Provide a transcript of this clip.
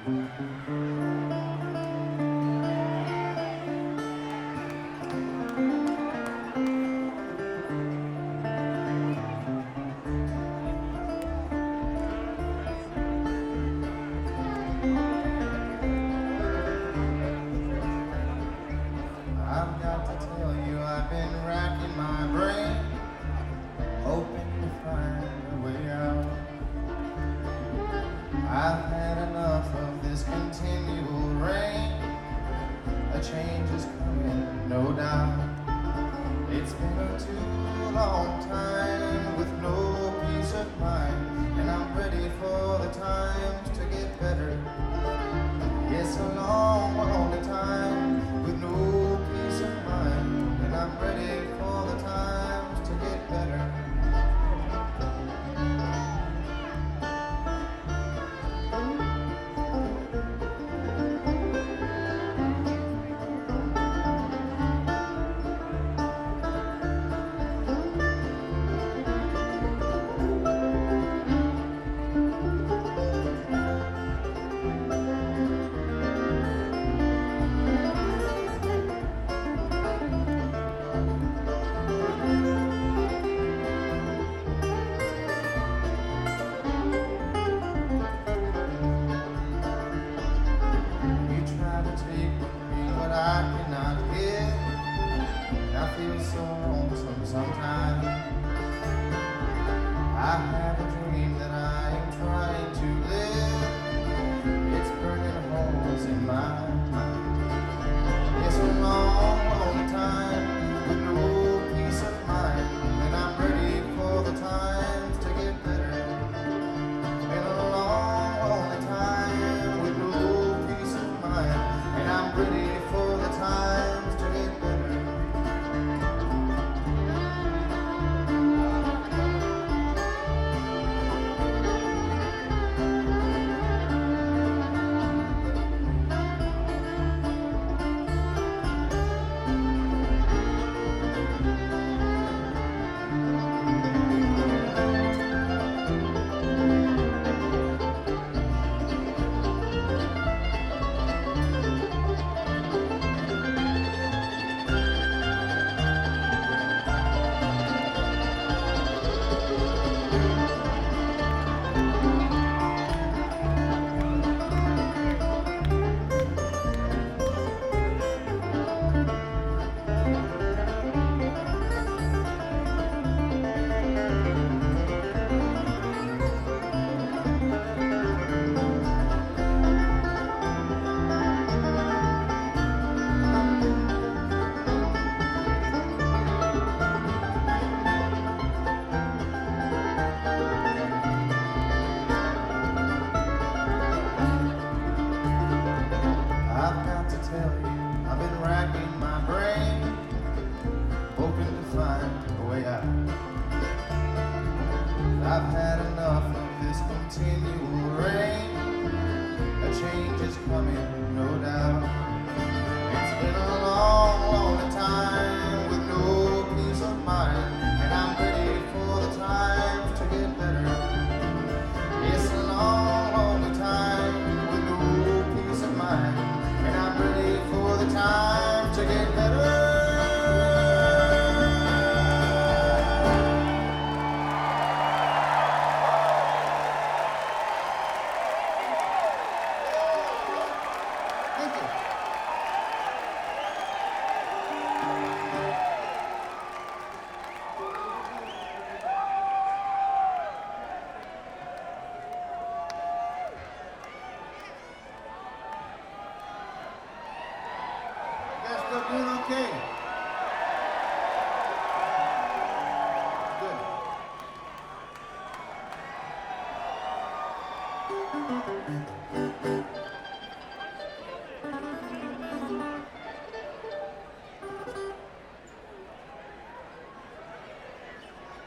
I've got to tell you, I've been racking my brain, hoping to find a way out. I've had enough of this continual rain. A change is coming, no doubt. It's been a too long time with no peace of mind, and I'm ready for the times to get better. Yes, a long, lonely time with no peace of mind, and I'm ready for the times to get better. I cannot give. I feel so lonesome sometimes. I have a dream that I am trying to live. It's burning holes in my mind. It's a long, long time with no peace of mind, and I'm ready for the times to get better. Been a long, long time with no peace of mind, and I'm ready for the times to get better. I've got to tell you, I've been racking my brain, hoping to find a way out. I've had enough of this continual rain. A change is coming, no doubt. It's been a long, long time with no peace of mind, and I'm ready for the times to get better. It's a long, long time with no peace of mind, and I'm ready for the time to get better. Thank you. You guys still doing okay?